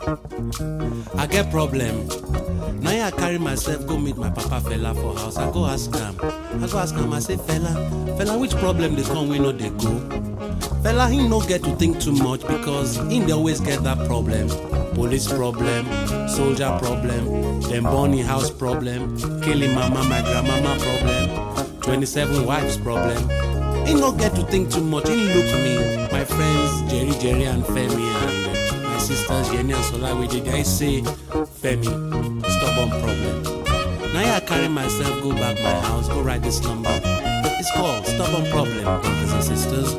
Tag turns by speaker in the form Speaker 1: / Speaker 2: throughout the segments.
Speaker 1: I get problem. Now I carry myself go meet my papa fella for house. I go ask him. I say, fella, which problem they come we know they go? Fella, he no get to think too much because he dey always get that problem. Police problem, soldier problem, them Bonnie house problem, killing mama, my grandmama problem, 27 wives problem. He no get to think too much. He look me, my friends Jerry and Femi and my sisters Jenny and Sola, we did I say, Femi, stubborn problem. Now I carry myself, go back my house, go write this number. It's called Stubborn Problem, brothers and sisters.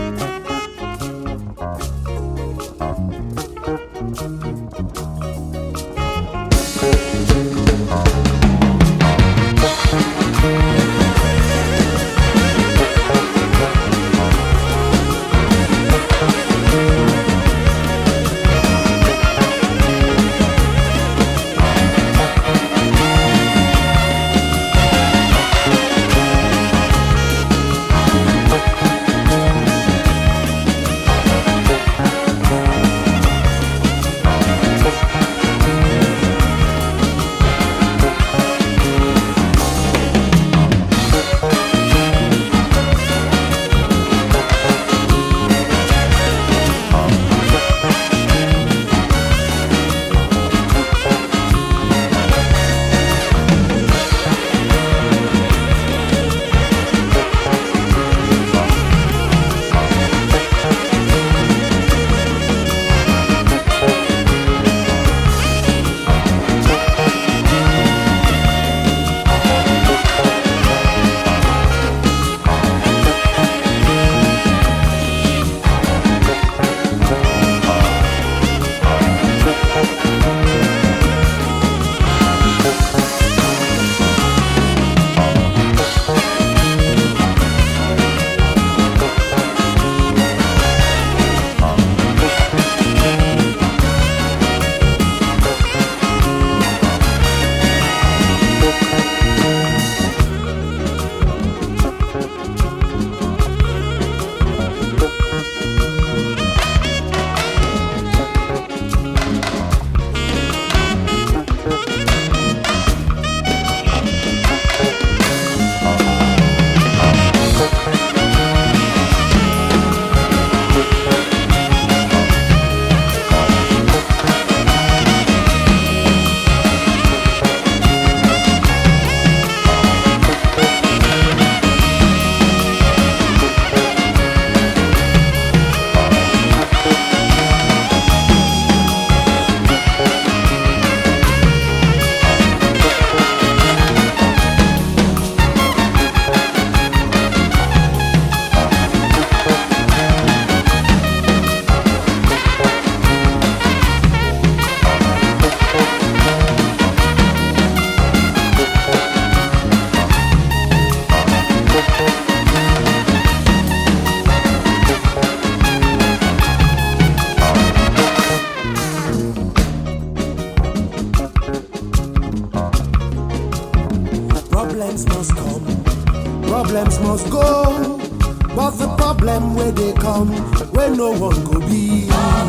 Speaker 2: Problems must come, problems must go, but the problem where they come, where no one go be.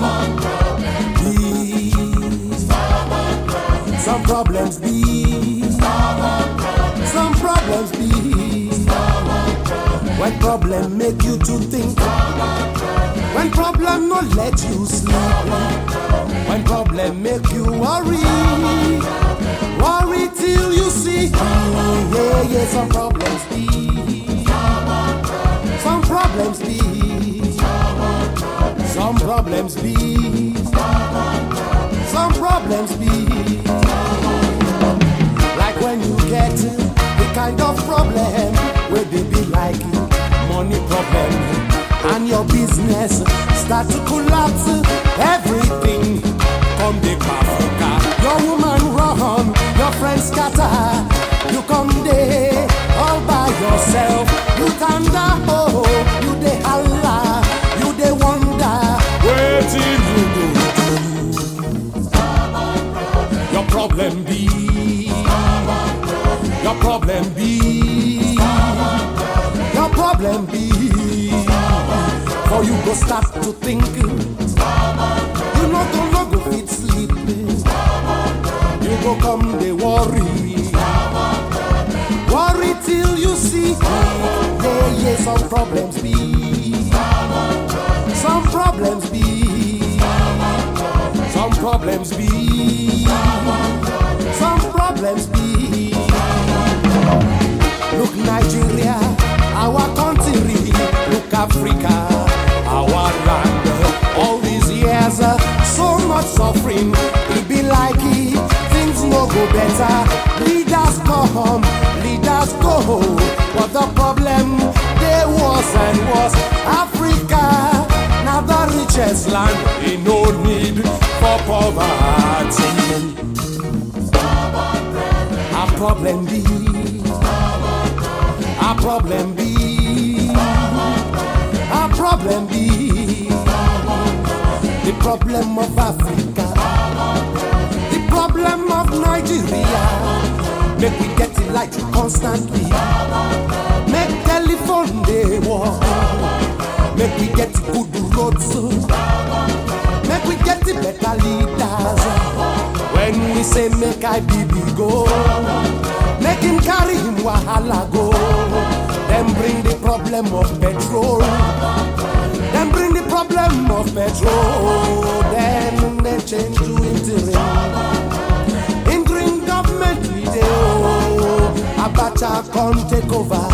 Speaker 2: Some problems be, some problems be. When problem make you to think, when problem not let you sleep, when problem make you worry, worry till you see. Yeah, some problems be, some problems be, some problems be, some problems be. Like when you get the kind of problem where they be like money problem, and your business start to collapse, everything come the Africa. Your woman run, your friends scatter, you come there all by yourself. You thunder, oh, you dey holla, you dey wonder, where till you do? Your problem be, your problem be, your problem be. For you go start to think, you no go fit sleep. go come they worry. Worry till you see. Yeah, some problems be. Some problems be. Some problems be. Some problems be. Look Nigeria, our country. Look Africa, our land. All these years, so much suffering. It be like it, things no go better. Leaders come, leaders go. But the problem, they was and was. Africa, now the richest land. Ain't no need for poverty. Our problem be, our problem be, our problem be. The problem of Africa, the problem of Nigeria. Make we get the light constantly. Make telephone they work. Make we get the good roads. Make we get the better leaders. When we say make IBB go, make him carry him wahala go. Then bring the problem of petrol. Then bring the problem of petrol. Then they change to interim. Interim government we do. Abacha come take over.